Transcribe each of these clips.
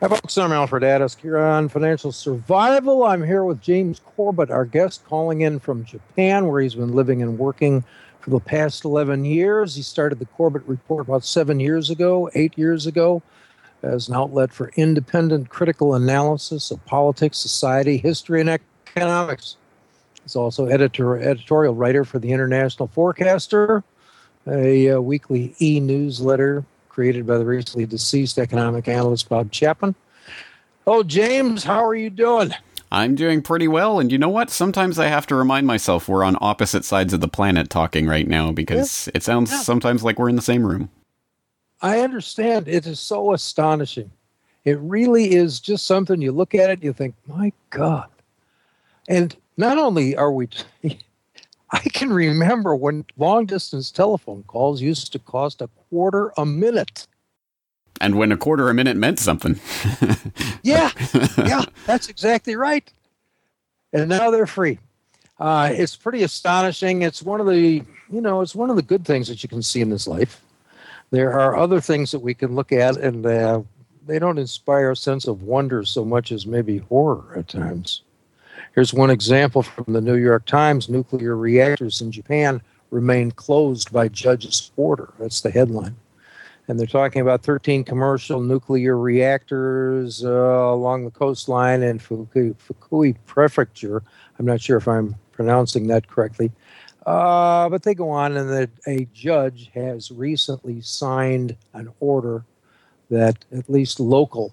Hi, folks. I'm Alfred Addisk here on Financial Survival. I'm here with James Corbett, our guest, calling in from Japan, where he's been living and working for the past 11 years. He started the Corbett Report about 8 years ago, as an outlet for independent critical analysis of politics, society, history, and economics. He's also editorial writer for the International Forecaster, a weekly e-newsletter created by the recently deceased economic analyst Bob Chapman. Oh, James, how are you doing? I'm doing pretty well, and you know what? Sometimes I have to remind myself we're on opposite sides of the planet talking right now, because it sounds sometimes like we're in the same room. I understand. It is so astonishing. It really is just something you look at it and you think, my God. And not only are we... I can remember when long-distance telephone calls used to cost $0.25 a minute. And when $0.25 a minute meant something. Yeah, that's exactly right. And now they're free. It's pretty astonishing. It's one of the good things that you can see in this life. There are other things that we can look at, and they don't inspire a sense of wonder so much as maybe horror at times. Here's one example from the New York Times. Nuclear reactors in Japan remain closed by judge's order. That's the headline. And they're talking about 13 commercial nuclear reactors along the coastline in Fukui Prefecture. I'm not sure if I'm pronouncing that correctly. But they go on, and a judge has recently signed an order that at least local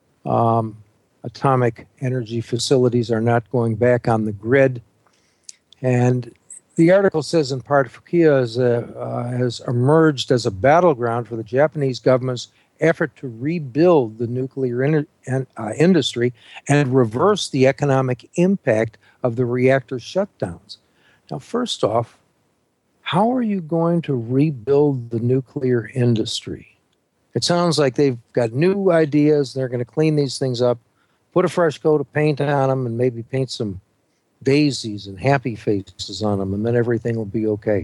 atomic energy facilities are not going back on the grid. And the article says, in part, Fukushima has emerged as a battleground for the Japanese government's effort to rebuild the nuclear industry and reverse the economic impact of the reactor shutdowns. Now, first off, how are you going to rebuild the nuclear industry? It sounds like they've got new ideas. They're going to clean these things up, put a fresh coat of paint on them, and maybe paint some daisies and happy faces on them, and then everything will be okay.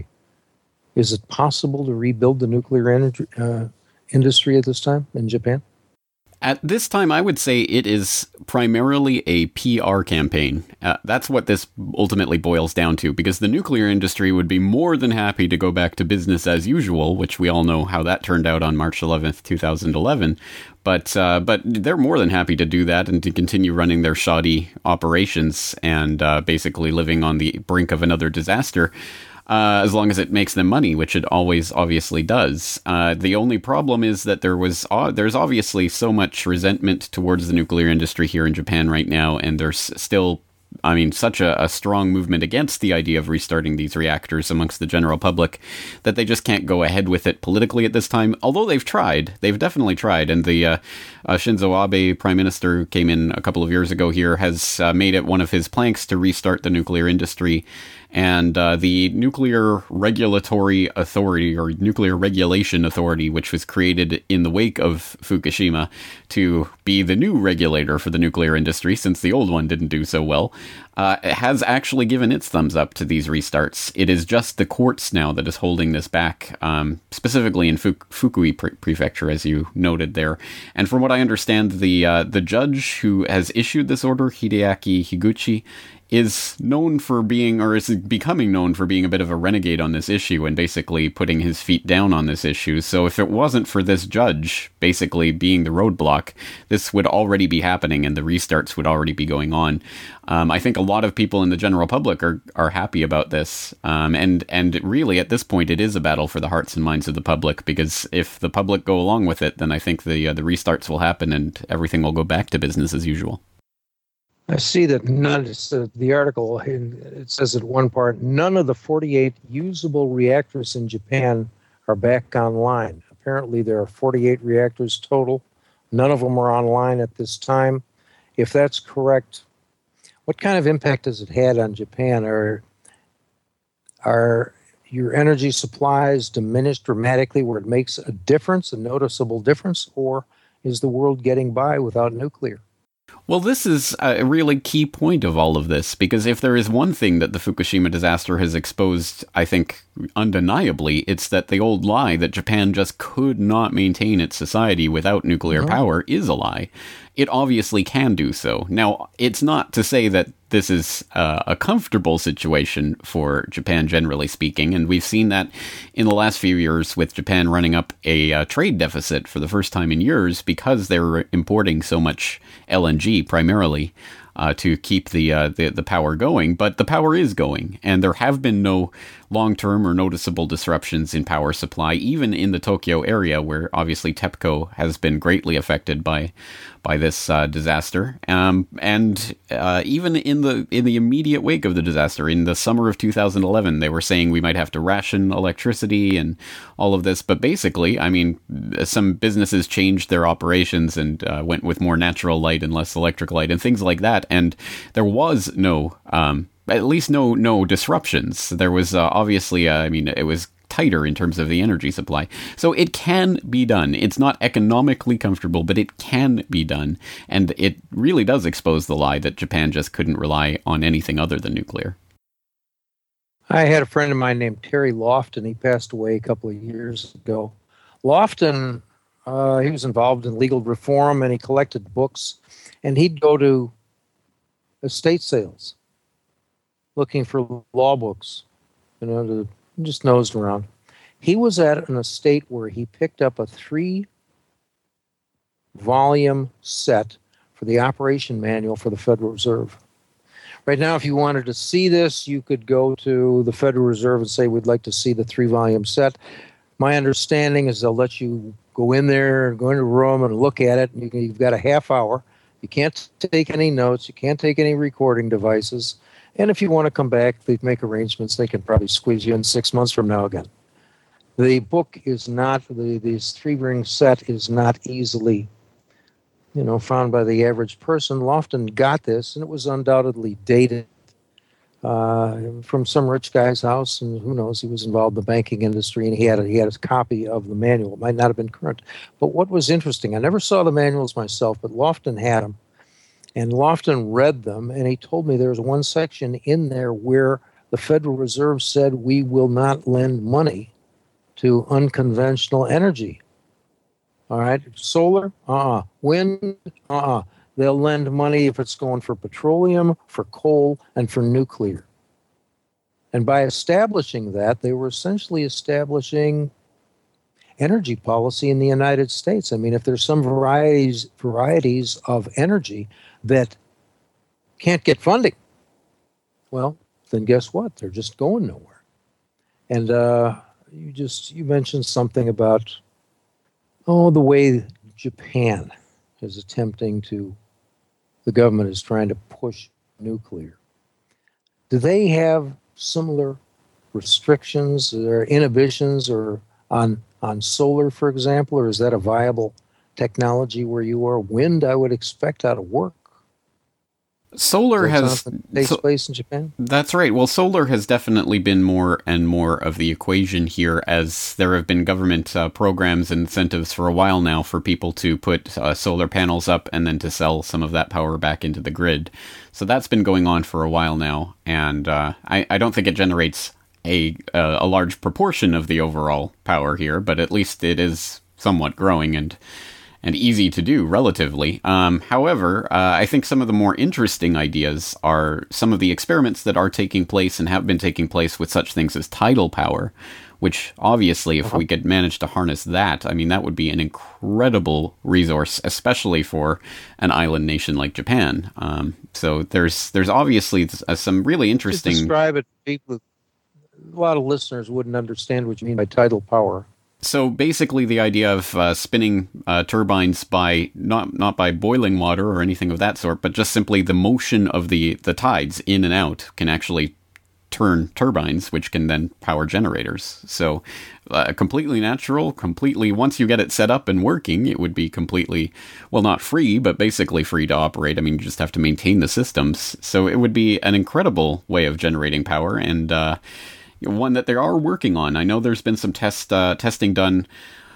Is it possible to rebuild the nuclear industry at this time in Japan? At this time, I would say it is primarily a PR campaign. That's what this ultimately boils down to, because the nuclear industry would be more than happy to go back to business as usual, which we all know how that turned out on March 11th, 2011. But they're more than happy to do that and to continue running their shoddy operations and basically living on the brink of another disaster. As long as it makes them money, which it always obviously does. The only problem is that there's obviously so much resentment towards the nuclear industry here in Japan right now, and there's still, such a strong movement against the idea of restarting these reactors amongst the general public that they just can't go ahead with it politically at this time. Although they've definitely tried, and the Shinzo Abe, Prime Minister, who came in a couple of years ago here, has made it one of his planks to restart the nuclear industry. And the Nuclear Regulatory Authority, or Nuclear Regulation Authority, which was created in the wake of Fukushima to be the new regulator for the nuclear industry, since the old one didn't do so well, has actually given its thumbs up to these restarts. It is just the courts now that is holding this back, specifically in Fukui Prefecture, as you noted there. And from what I understand, the judge who has issued this order, Hideaki Higuchi, is known for being, or is becoming known for being, a bit of a renegade on this issue and basically putting his feet down on this issue. So if it wasn't for this judge basically being the roadblock, this would already be happening and the restarts would already be going on. I think a lot of people in the general public are happy about this. And really at this point it is a battle for the hearts and minds of the public, because if the public go along with it, then I think the restarts will happen and everything will go back to business as usual. I see that the article, it says at one part, none of the 48 usable reactors in Japan are back online. Apparently there are 48 reactors total. None of them are online at this time. If that's correct, what kind of impact has it had on Japan? Are your energy supplies diminished dramatically where it makes a difference, a noticeable difference, or is the world getting by without nuclear? Well, this is a really key point of all of this, because if there is one thing that the Fukushima disaster has exposed, I think, undeniably, it's that the old lie that Japan just could not maintain its society without nuclear power is a lie. it obviously can do so. Now, it's not to say that this is a comfortable situation for Japan, generally speaking, and we've seen that in the last few years with Japan running up a trade deficit for the first time in years because they're importing so much LNG primarily to keep the power going. But the power is going, and there have been no long-term or noticeable disruptions in power supply, even in the Tokyo area, where obviously TEPCO has been greatly affected by this disaster. And even in the immediate wake of the disaster, in the summer of 2011, they were saying we might have to ration electricity and all of this. But basically, I mean, some businesses changed their operations and went with more natural light and less electric light and things like that. And there was no at least no disruptions. There was obviously, I mean, it was tighter in terms of the energy supply. So it can be done. It's not economically comfortable, but it can be done. And it really does expose the lie that Japan just couldn't rely on anything other than nuclear. I had a friend of mine named Terry Lofton. He passed away a couple of years ago. Lofton, he was involved in legal reform, and he collected books. And he'd go to estate sales looking for law books, just nosed around. He was at an estate where he picked up a 3-volume set for the operation manual for the Federal Reserve. Right now, if you wanted to see this, you could go to the Federal Reserve and say, we'd like to see the 3-volume set. My understanding is they'll let you go in there and go into a room and look at it. And you've got a half hour. You can't take any notes. You can't take any recording devices. And if you want to come back, they make arrangements. They can probably squeeze you in 6 months from now again. The book is not, this 3-ring set is not easily, found by the average person. Lofton got this, and it was undoubtedly dated from some rich guy's house, and who knows, he was involved in the banking industry, and he had a copy of the manual. It might not have been current. But what was interesting, I never saw the manuals myself, but Lofton had them. And Lofton read them, and he told me there was one section in there where the Federal Reserve said we will not lend money to unconventional energy. All right, solar, wind, They'll lend money if it's going for petroleum, for coal, and for nuclear. And by establishing that, they were essentially establishing energy policy in the United States. I mean, if there's some varieties of energy that can't get funding, well, then guess what? They're just going nowhere. And you mentioned something about the way Japan is attempting to, the government is trying to push nuclear. Do they have similar restrictions or inhibitions or on solar, for example, or is that a viable technology where you are? Wind, I would expect, out of work. Solar takes place in Japan? That's right. Well, solar has definitely been more and more of the equation here, as there have been government programs and incentives for a while now for people to put solar panels up and then to sell some of that power back into the grid. So that's been going on for a while now, and I don't think it generates a large proportion of the overall power here, but at least it is somewhat growing and easy to do, relatively. However, I think some of the more interesting ideas are some of the experiments that are taking place and have been taking place with such things as tidal power, which obviously, if we could manage to harness that, I mean, that would be an incredible resource, especially for an island nation like Japan. So there's obviously some really interesting... Just describe it to people. A lot of listeners wouldn't understand what you mean by tidal power. So basically the idea of spinning turbines by not by boiling water or anything of that sort, but just simply the motion of the tides in and out can actually turn turbines, which can then power generators. So completely natural, once you get it set up and working, it would be completely, well, not free, but basically free to operate. I mean, you just have to maintain the systems. So it would be an incredible way of generating power, and one that they are working on. I know there's been some testing done.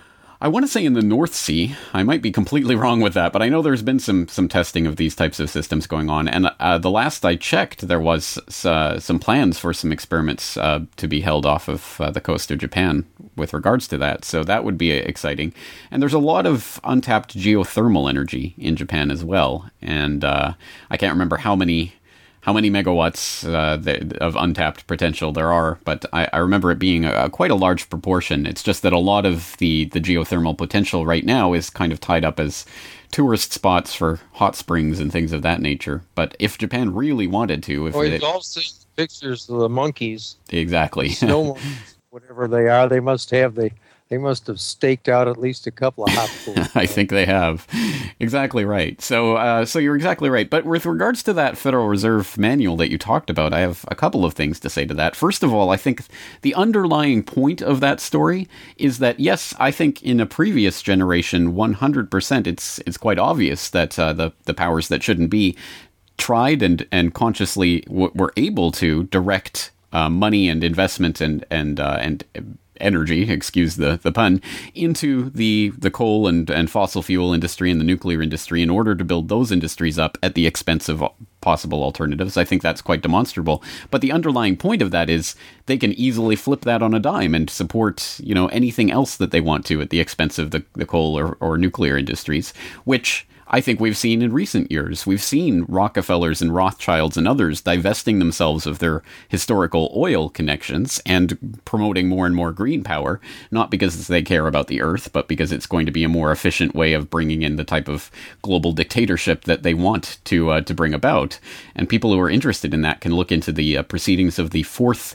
I want to say in the North Sea. I might be completely wrong with that, but I know there's been some testing of these types of systems going on. And the last I checked, there was some plans for some experiments to be held off of the coast of Japan with regards to that. So that would be exciting. And there's a lot of untapped geothermal energy in Japan as well. And I can't remember how many megawatts of untapped potential there are, but I remember it being quite a large proportion. It's just that a lot of the geothermal potential right now is kind of tied up as tourist spots for hot springs and things of that nature. But if Japan really wanted to... You've also seen pictures of the monkeys. Exactly. Snow monkeys, whatever they are, they must have staked out at least a couple of hot pools. I think they have. Exactly right. So you're exactly right. But with regards to that Federal Reserve manual that you talked about, I have a couple of things to say to that. First of all, I think the underlying point of that story is that, yes, I think in a previous generation, 100%, it's quite obvious that the powers that shouldn't be tried and consciously were able to direct money and investment and energy, excuse the pun, into the coal and fossil fuel industry and the nuclear industry in order to build those industries up at the expense of possible alternatives. I think that's quite demonstrable. But the underlying point of that is they can easily flip that on a dime and support, anything else that they want to at the expense of the coal or nuclear industries, which I think we've seen in recent years. We've seen Rockefellers and Rothschilds and others divesting themselves of their historical oil connections and promoting more and more green power, not because they care about the earth, but because it's going to be a more efficient way of bringing in the type of global dictatorship that they want to bring about. And people who are interested in that can look into the proceedings of the Fourth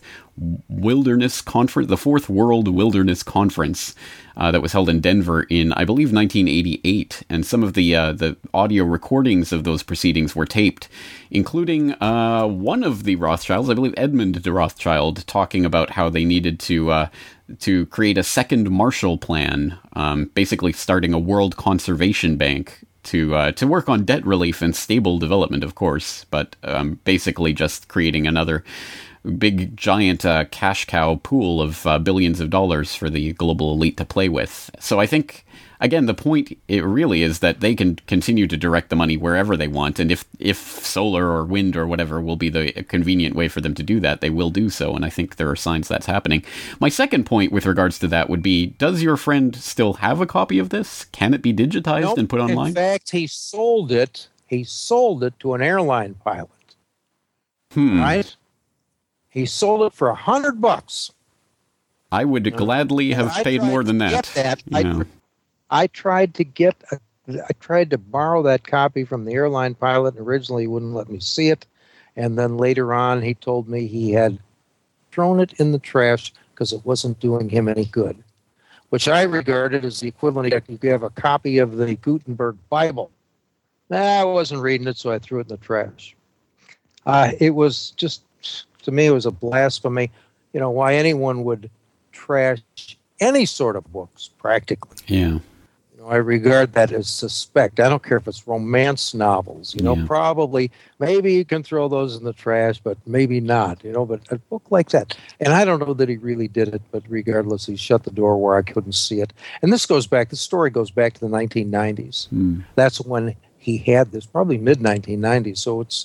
World Wilderness Conference that was held in Denver in, I believe, 1988, and some of the audio recordings of those proceedings were taped, including one of the Rothschilds, I believe Edmund de Rothschild, talking about how they needed to create a second Marshall Plan, basically starting a World Conservation Bank to work on debt relief and stable development, of course, but basically just creating another big giant cash cow pool of billions of dollars for the global elite to play with. So I think, again, the point it really is that they can continue to direct the money wherever they want, and if solar or wind or whatever will be the convenient way for them to do that, they will do so, and I think there are signs that's happening. My second point with regards to that would be, does your friend still have a copy of this? Can it be digitized and put online? In fact, he sold it to an airline pilot. Right? He sold it for $100. I would gladly have paid more than that. I tried to borrow that copy from the airline pilot, and originally he wouldn't let me see it. And then later on, he told me he had thrown it in the trash because it wasn't doing him any good, which I regarded as the equivalent of if you have a copy of the Gutenberg Bible. I wasn't reading it, so I threw it in the trash. It was just... To me, it was a blasphemy, why anyone would trash any sort of books, practically. Yeah. I regard that as suspect. I don't care if it's romance novels, probably, maybe you can throw those in the trash, but maybe not, but a book like that. And I don't know that he really did it, but regardless, he shut the door where I couldn't see it. And the story goes back to the 1990s. That's when he had this, probably mid-1990s. So it's,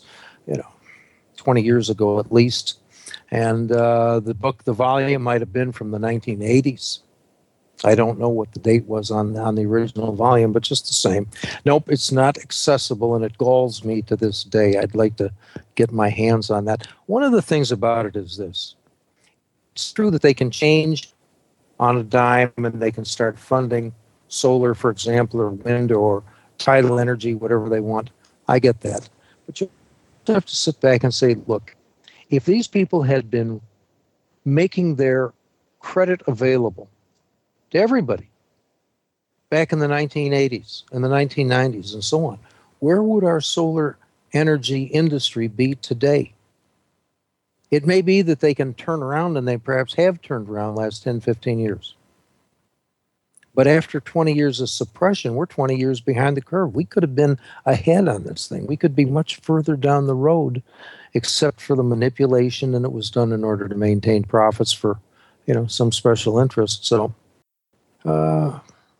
20 years ago at least. And the volume might have been from the 1980s. I don't know what the date was on the original volume, but just the same. Nope, it's not accessible, and it galls me to this day. I'd like to get my hands on that. One of the things about it is this. It's true that they can change on a dime, and they can start funding solar, for example, or wind or tidal energy, whatever they want. I get that. But you have to sit back and say, look, if these people had been making their credit available to everybody back in the 1980s and the 1990s and so on, where would our solar energy industry be today? It may be that they can turn around, and they perhaps have turned around the last 10, 15 years. But after 20 years of suppression, we're 20 years behind the curve. We could have been ahead on this thing. We could be much further down the road, except for the manipulation, and it was done in order to maintain profits for, some special interest. So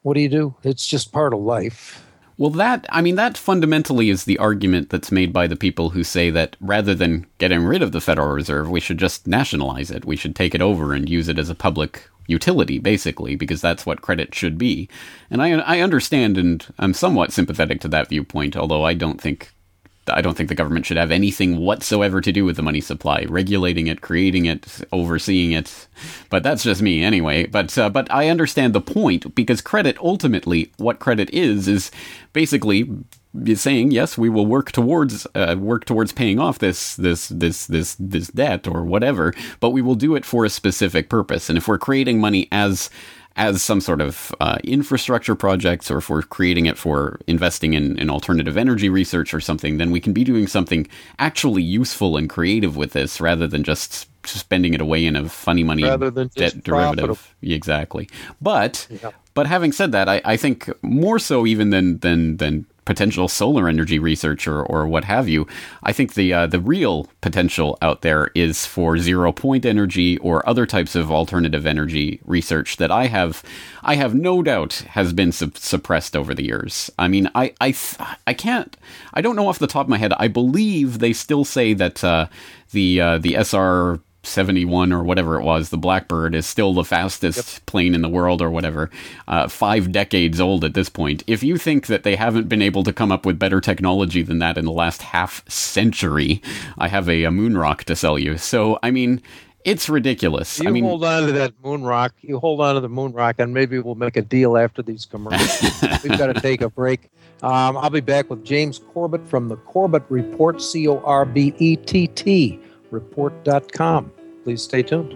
What do? It's just part of life. Well, that fundamentally is the argument that's made by the people who say that rather than getting rid of the Federal Reserve, we should just nationalize it. We should take it over and use it as a public utility, basically, because that's what credit should be. And I understand, and I'm somewhat sympathetic to that viewpoint, although I don't think the government should have anything whatsoever to do with the money supply, regulating it, creating it, overseeing it. But that's just me anyway. But I understand the point, because credit, ultimately, what credit is basically saying, yes, we will work towards paying off this debt or whatever, but we will do it for a specific purpose. And if we're creating money as some sort of infrastructure projects, or if we're creating it for investing in alternative energy research or something, then we can be doing something actually useful and creative with this, rather than just spending it away in a funny money debt derivative. Exactly. But having said that, I think more so even than potential solar energy research or what have you, I think the real potential out there is for 0-point energy or other types of alternative energy research that I have no doubt has been suppressed over the years. I mean, I don't know off the top of my head. I believe they still say that the SR-71 or whatever it was, the Blackbird, is still the fastest plane in the world or whatever, 5 decades old at this point. If you think that they haven't been able to come up with better technology than that in the last half century, I have a moon rock to sell you. So, I mean, it's ridiculous. Hold on to that moon rock. You hold on to the moon rock, and maybe we'll make a deal after these commercials. We've got to take a break. I'll be back with James Corbett from the Corbett Report, Corbett, report.com. Please stay tuned.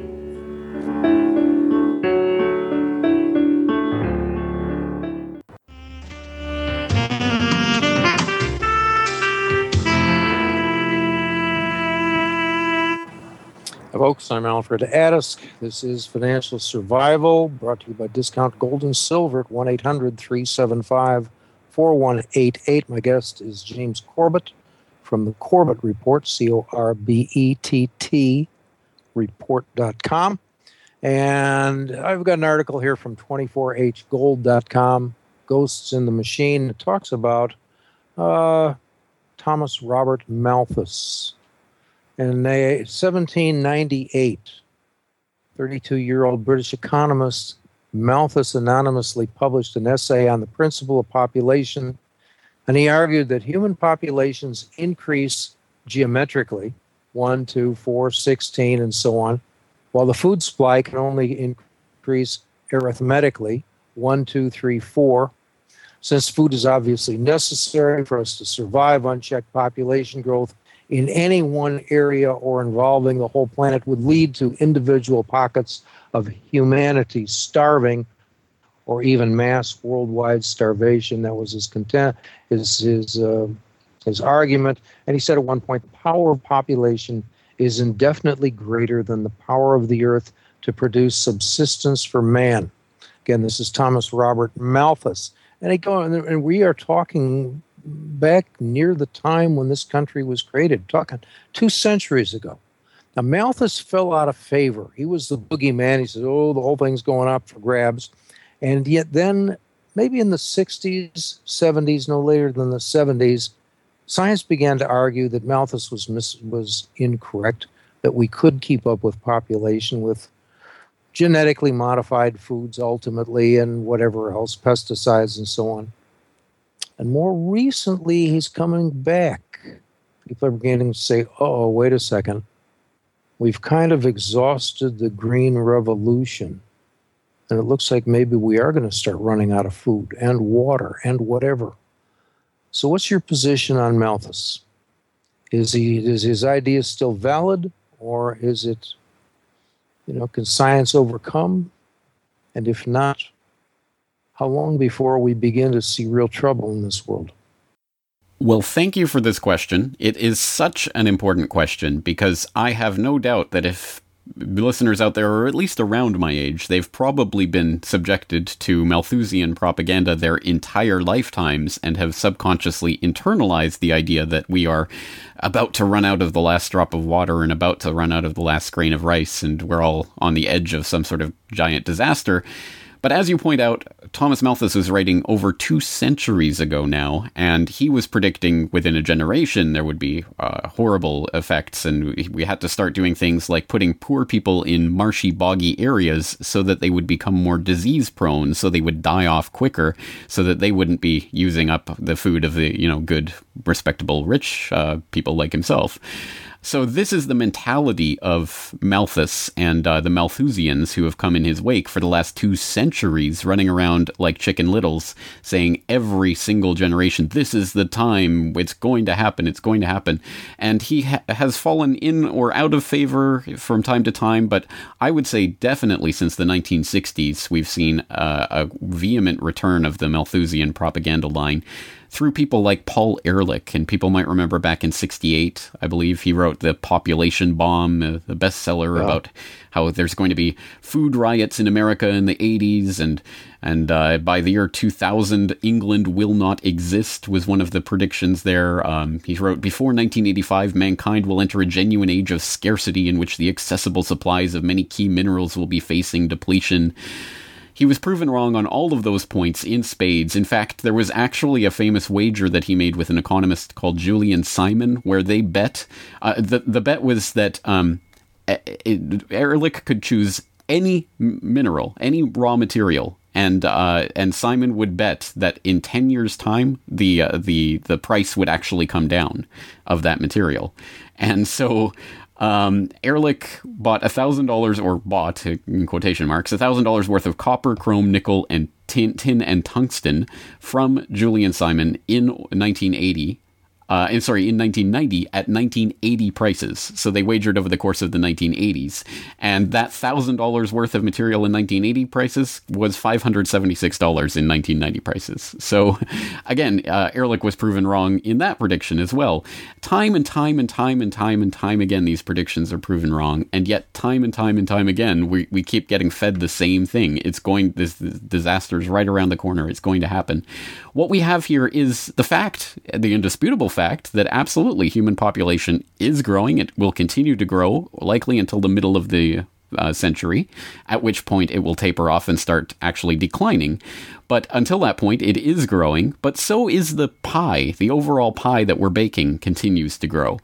Folks, I'm Alfred Addis. This is Financial Survival, brought to you by Discount Gold and Silver at 1-800-375-4188. My guest is James Corbett from the Corbett Report, Corbett, report.com. And I've got an article here from 24hgold.com, Ghosts in the Machine. It talks about Thomas Robert Malthus. In 1798, 32-year-old British economist Malthus anonymously published an essay on the principle of population, and he argued that human populations increase geometrically, 1, 2, 4, 16, and so on, while the food supply can only increase arithmetically, 1, 2, 3, 4. Since food is obviously necessary for us to survive, unchecked population growth in any one area or involving the whole planet would lead to individual pockets of humanity starving, or even mass worldwide starvation. That was his argument. And he said at one point, the power of population is indefinitely greater than the power of the earth to produce subsistence for man. Again, this is Thomas Robert Malthus. And we are talking back near the time when this country was created, talking 2 centuries ago. Now, Malthus fell out of favor. He was the boogeyman. He said, the whole thing's going up for grabs. And yet then, maybe in the 60s, 70s, no later than the 70s, science began to argue that Malthus was incorrect, that we could keep up with population with genetically modified foods ultimately, and whatever else, pesticides and so on. And more recently, he's coming back. People are beginning to say, wait a second. We've kind of exhausted the Green Revolution. And it looks like maybe we are going to start running out of food and water and whatever. So what's your position on Malthus? Is his idea still valid, or is it, can science overcome? And if not, how long before we begin to see real trouble in this world? Well, thank you for this question. It is such an important question, because I have no doubt that if listeners out there are at least around my age, they've probably been subjected to Malthusian propaganda their entire lifetimes and have subconsciously internalized the idea that we are about to run out of the last drop of water and about to run out of the last grain of rice, and we're all on the edge of some sort of giant disaster. But as you point out, Thomas Malthus was writing over 2 centuries ago now, and he was predicting within a generation there would be horrible effects, and we had to start doing things like putting poor people in marshy, boggy areas so that they would become more disease-prone, so they would die off quicker, so that they wouldn't be using up the food of the, good, respectable, rich people like himself. So this is the mentality of Malthus and the Malthusians who have come in his wake for the last 2 centuries, running around like Chicken Littles, saying every single generation, this is the time, it's going to happen, it's going to happen. And he has fallen in or out of favor from time to time, but I would say definitely since the 1960s, we've seen a vehement return of the Malthusian propaganda line through people like Paul Ehrlich, and people might remember back in 68, I believe, he wrote The Population Bomb, the bestseller about how there's going to be food riots in America in the 80s, and by the year 2000, England will not exist, was one of the predictions there. He wrote, before 1985, mankind will enter a genuine age of scarcity in which the accessible supplies of many key minerals will be facing depletion. He was proven wrong on all of those points in spades. In fact, there was actually a famous wager that he made with an economist called Julian Simon, where they bet, the bet was that Ehrlich could choose any mineral, any raw material, and Simon would bet that in 10 years' time, the price would actually come down of that material. And so Ehrlich bought $1,000, or bought, in quotation marks, $1,000 worth of copper, chrome, nickel, and tin and tungsten from Julian Simon in 1980. In 1990 at 1980 prices. So they wagered over the course of the 1980s. And that $1,000 worth of material in 1980 prices was $576 in 1990 prices. So again, Ehrlich was proven wrong in that prediction as well. Time and time again, these predictions are proven wrong. And yet time and time again, we keep getting fed the same thing. This disaster is right around the corner. It's going to happen. What we have here is the fact, the indisputable fact, that absolutely human population is growing. It will continue to grow, likely until the middle of the century, at which point it will taper off and start actually declining. But until that point, it is growing, but so is the pie. The overall pie that we're baking continues to grow.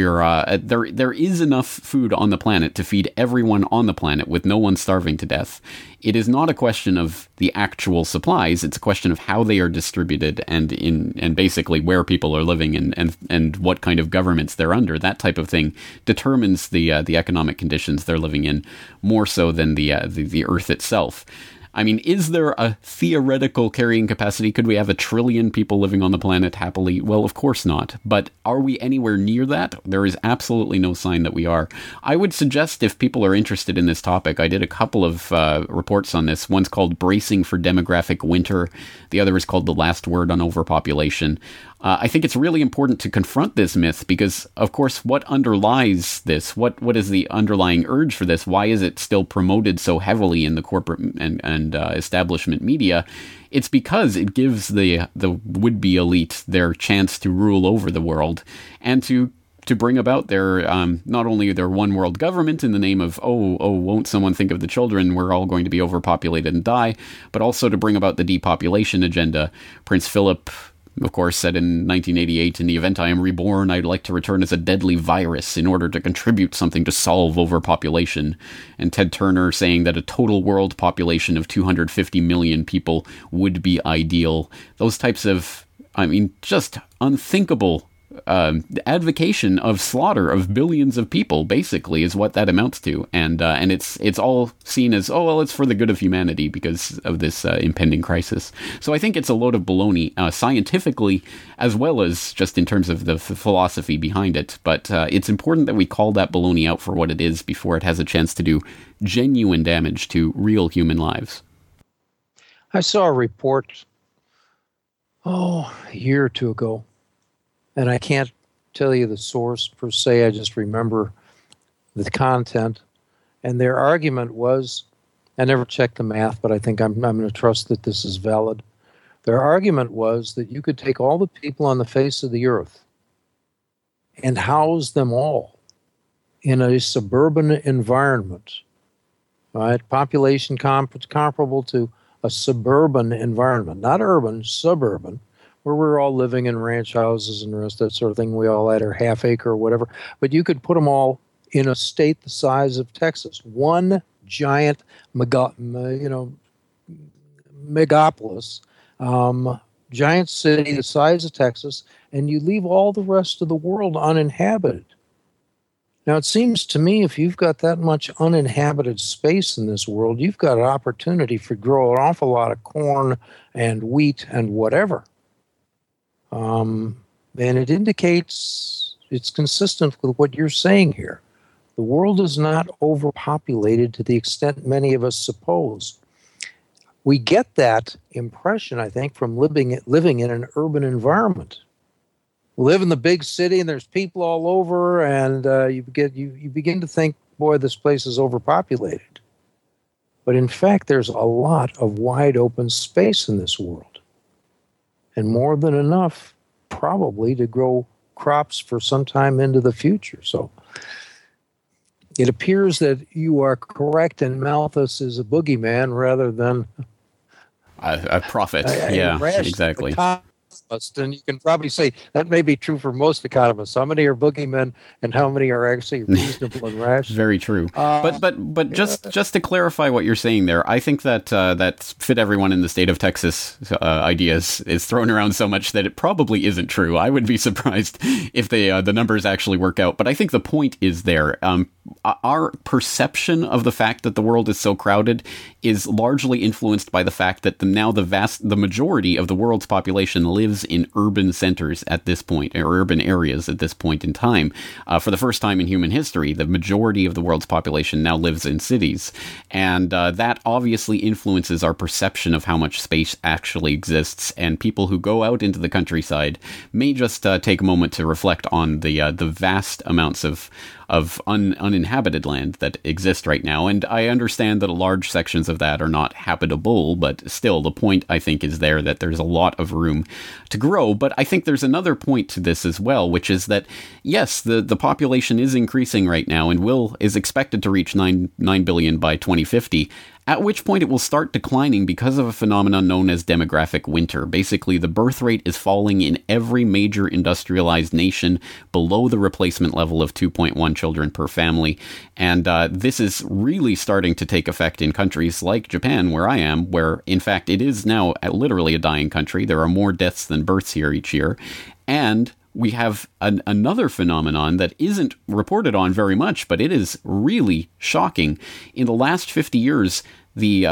There is enough food on the planet to feed everyone on the planet with no one starving to death. It is not a question of the actual supplies, it's a question of how they are distributed and basically where people are living and what kind of governments they're under. That type of thing determines the economic conditions they're living in more so than the Earth itself. I mean, is there a theoretical carrying capacity? Could we have 1 trillion people living on the planet happily? Well, of course not. But are we anywhere near that? There is absolutely no sign that we are. I would suggest, if people are interested in this topic, I did a couple of reports on this. One's called Bracing for Demographic Winter. The other is called The Last Word on Overpopulation. I think it's really important to confront this myth because, of course, what underlies this? What is the underlying urge for this? Why is it still promoted so heavily in the corporate and establishment media? It's because it gives the would-be elite their chance to rule over the world and to bring about their not only their one world government in the name of won't someone think of the children, we're all going to be overpopulated and die, but also to bring about the depopulation agenda. Prince Philip, of course, said in 1988, in the event I am reborn, I'd like to return as a deadly virus in order to contribute something to solve overpopulation. And Ted Turner saying that a total world population of 250 million people would be ideal. Those types of, just unthinkable advocation of slaughter of billions of people, basically, is what that amounts to, and it's all seen as it's for the good of humanity because of this impending crisis. So I think it's a load of baloney, scientifically as well as just in terms of the philosophy behind it. But it's important that we call that baloney out for what it is before it has a chance to do genuine damage to real human lives. I saw a report a year or two ago. And I can't tell you the source per se. I just remember the content. And their argument was, I never checked the math, but I think I'm going to trust that this is valid. Their argument was that you could take all the people on the face of the earth and house them all in a suburban environment, right? Population comparable to a suburban environment, not urban, suburban, where we're all living in ranch houses and the rest of that sort of thing. We all had our half acre or whatever, but you could put them all in a state the size of Texas, one giant, megapolis, giant city the size of Texas, and you leave all the rest of the world uninhabited. Now, it seems to me if you've got that much uninhabited space in this world, you've got an opportunity for grow an awful lot of corn and wheat and whatever. And it indicates it's consistent with what you're saying here. The world is not overpopulated to the extent many of us suppose. We get that impression, I think, from living in an urban environment. We live in the big city, and there's people all over, and you begin to think, boy, this place is overpopulated. But in fact, there's a lot of wide open space in this world, and more than enough, probably, to grow crops for some time into the future. So it appears that you are correct, and Malthus is a boogeyman rather than a prophet. Yeah, exactly. And you can probably say that may be true for most economists. How many are boogeymen, and how many are actually reasonable and rational? Very true. But just to clarify what you're saying there, I think that that fit everyone in the state of Texas ideas is thrown around so much that it probably isn't true. I would be surprised if the numbers actually work out. But I think the point is there. Our perception of the fact that the world is so crowded is largely influenced by the fact that the majority of the world's population lives in urban centers at this point, or urban areas at this point in time. For the first time in human history, the majority of the world's population now lives in cities. And that obviously influences our perception of how much space actually exists. And people who go out into the countryside may just take a moment to reflect on the vast amounts of uninhabited land that exist right now. And I understand that large sections of that are not habitable, but still the point, I think, is there that there's a lot of room to grow. But I think there's another point to this as well, which is that, yes, the population is increasing right now and is expected to reach 9 billion by 2050. At which point it will start declining because of a phenomenon known as demographic winter. Basically, the birth rate is falling in every major industrialized nation below the replacement level of 2.1 children per family. And this is really starting to take effect in countries like Japan, where I am, where, in fact, it is now literally a dying country. There are more deaths than births here each year. And we have another phenomenon that isn't reported on very much, but it is really shocking. In the last 50 years, the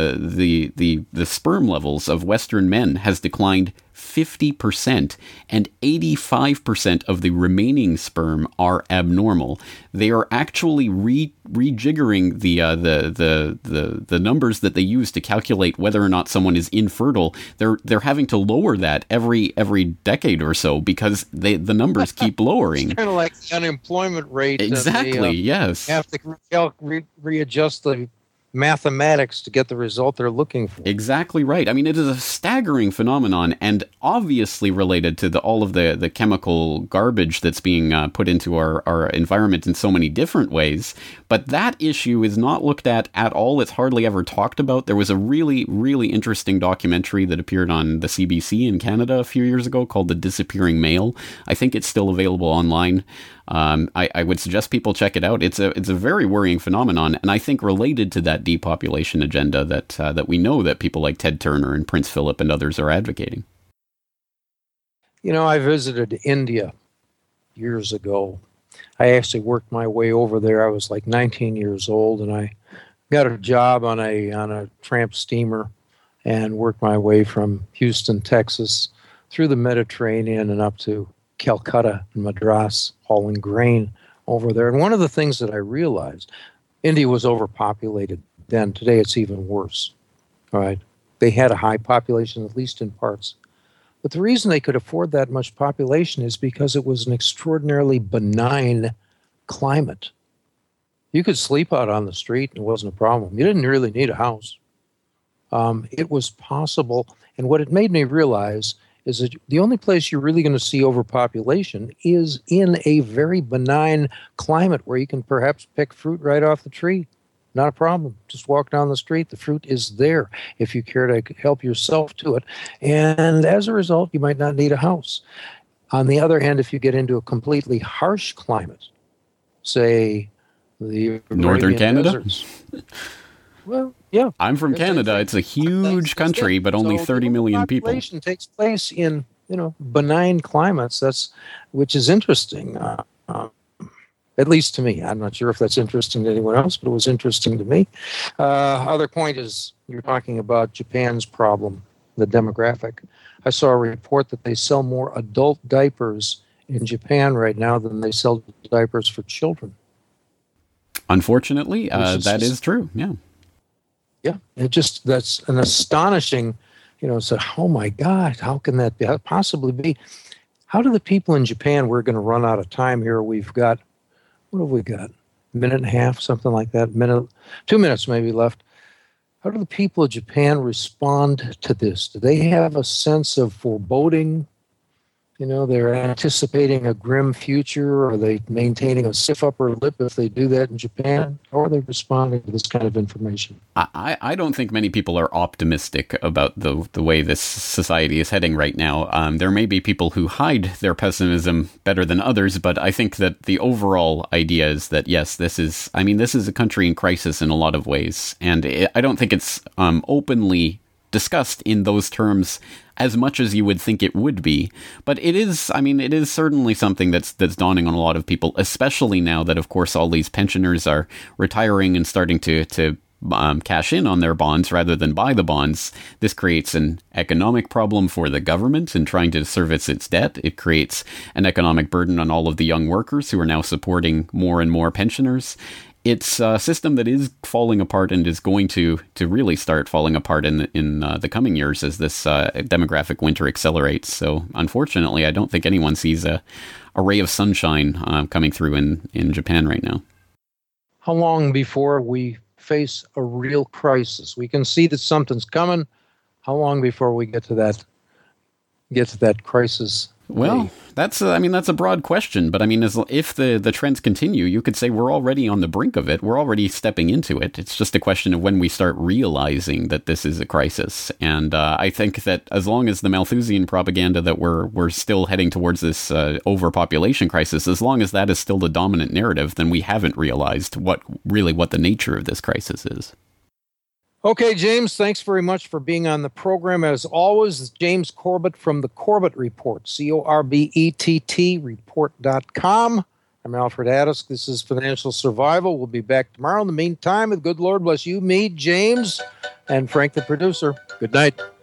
sperm levels of Western men has declined 50%, and 85% of the remaining sperm are abnormal. They are actually rejiggering the numbers that they use to calculate whether or not someone is infertile. They're having to lower that every decade or so because the numbers keep lowering. It's kind of like the unemployment rate. Exactly. Yes. You have to readjust the mathematics to get the result they're looking for. Exactly right. I mean, it is a staggering phenomenon, and obviously related to all of the chemical garbage that's being put into our environment in so many different ways. But that issue is not looked at all. It's hardly ever talked about. There was a really, really interesting documentary that appeared on the CBC in Canada a few years ago called The Disappearing Male. I think it's still available online. I would suggest people check it out. It's a very worrying phenomenon, and I think related to that depopulation agenda that we know that people like Ted Turner and Prince Philip and others are advocating. You know, I visited India years ago. I actually worked my way over there. I was like 19 years old, and I got a job on a tramp steamer and worked my way from Houston, Texas, through the Mediterranean and up to Calcutta and Madras, hauling grain over there. And one of the things that I realized, India was overpopulated then. Today it's even worse. All right. They had a high population, at least in parts. But the reason they could afford that much population is because it was an extraordinarily benign climate. You could sleep out on the street and it wasn't a problem. You didn't really need a house. It was possible. And what it made me realize is that the only place you're really going to see overpopulation is in a very benign climate where you can perhaps pick fruit right off the tree. Not a problem. Just walk down the street. The fruit is there if you care to help yourself to it. And as a result, you might not need a house. On the other hand, if you get into a completely harsh climate, say the Northern Arabian Canada? deserts, well, yeah. I'm from Canada. It's a huge country, but only 30 million people. Population takes place in benign climates. Which is interesting. At least to me. I'm not sure if that's interesting to anyone else, but it was interesting to me. Other point is you're talking about Japan's problem, the demographic. I saw a report that they sell more adult diapers in Japan right now than they sell diapers for children. Unfortunately, that is true. Yeah. Yeah. That's an astonishing, so, oh my God, how can that possibly be? How do the people in Japan, we're going to run out of time here. What have we got? A minute and a half, something like that. 2 minutes maybe left. How do the people of Japan respond to this? Do they have a sense of foreboding? They're anticipating a grim future. Are they maintaining a stiff upper lip if they do that in Japan? How are they responding to this kind of information? I don't think many people are optimistic about the way this society is heading right now. There may be people who hide their pessimism better than others, but I think that the overall idea is that, yes, this is a country in crisis in a lot of ways. And I don't think it's openly discussed in those terms as much as you would think it would be. But it is certainly something that's dawning on a lot of people, especially now that, of course, all these pensioners are retiring and starting to cash in on their bonds rather than buy the bonds. This creates an economic problem for the government in trying to service its debt. It creates an economic burden on all of the young workers who are now supporting more and more pensioners. It's a system that is falling apart and is going to really start falling apart in the coming years as this demographic winter accelerates. So, unfortunately, I don't think anyone sees a ray of sunshine coming through in Japan right now. How long before we face a real crisis? We can see that something's coming. How long before we get to that crisis? Well, that's a broad question, but if the trends continue, you could say we're already on the brink of it. We're already stepping into it. It's just a question of when we start realizing that this is a crisis. And I think that as long as the Malthusian propaganda that we're still heading towards this overpopulation crisis, as long as that is still the dominant narrative, then we haven't realized what the nature of this crisis is. Okay, James, thanks very much for being on the program. As always, James Corbett from the Corbett Report, CORBETT report.com. I'm Alfred Addis. This is Financial Survival. We'll be back tomorrow. In the meantime, the good Lord bless you, me, James, and Frank, the producer. Good night.